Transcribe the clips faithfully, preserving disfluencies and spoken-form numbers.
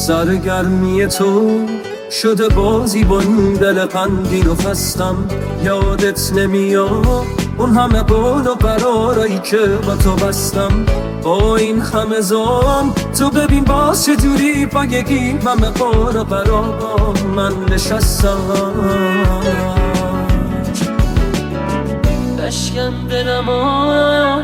سرگرمی تو شده بازی با این دل غمگین و خستم. یادت نمیاد اون همه قول و قرارایی که با تو بستم. با این همه زام تو ببین باز چجوری پای این همه قول و قرار من نشستم. بشکن دلمو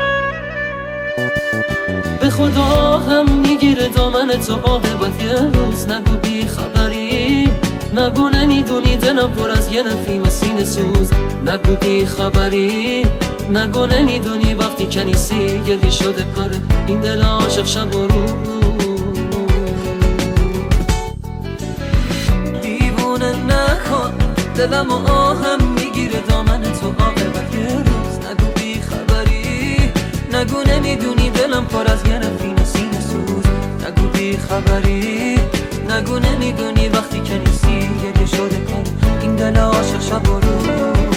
به خدا هم میگیره دامن تو عاقبت یه روز. نگو بی خبری، نگو نمیدونی دلم پر از یه نفیم سینه سوز. نگو بی خبری، نگو نمیدونی وقتی که نیستی گلی شده کاره این دل عاشق شب و روز. دیوونه نکن دلم و آهم میگیره دامن تو عاقبت یه روز. نگو بی خبری، نگو نمیدونی دلم پر از یه نفیم سینه سوز. نگو بی خبری، نگو نمیدونی وقتی که نیستی گلی شده کاره این دل عاشق شب و روز.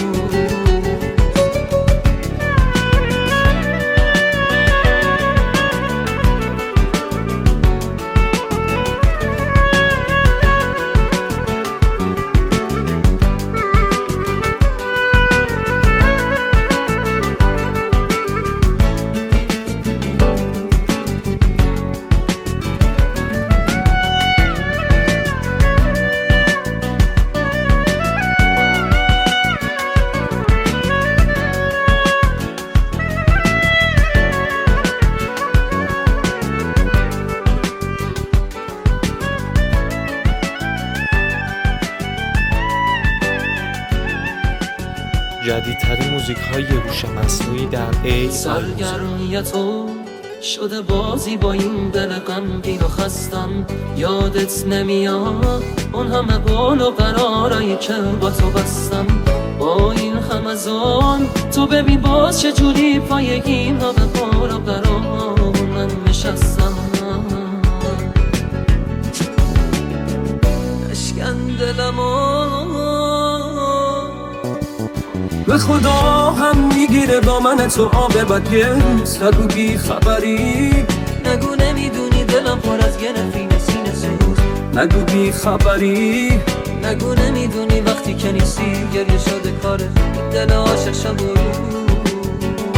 جدیدترین موزیک های هوش مصنوعی در ای سرگرمی تو شده بازی با این دل غمگین و خستم. یادت نمیاد اون همه قول و قرارایی که با تو بستم. با این همه زان تو ببین باز چجوری پای این همه قول و قرار من نشستم. اشکن دلمو به خدا هم میگیره دامن تو عاقبت یه روز. نگو بی خبری، نگو نمیدونی دلم پر از یه نفیم سینه سوز. نگو بی خبری، نگو نمیدونی وقتی که نیستی گریه شده کاره دل عاشق شب و روز.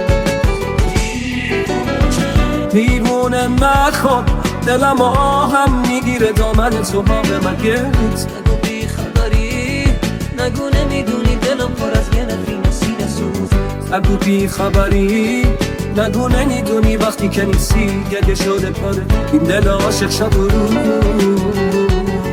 دیوونه نکن دلم آهم میگیره دامن تو عاقبت یه روز. نگو بی خبری، نگو نمیدونی دلم پر از یه نفیم سینه سوز. نگو بی خبری، نگو نمیدونی وقتی که نیستی گریه شده کاره این دل عاشق شب و روز.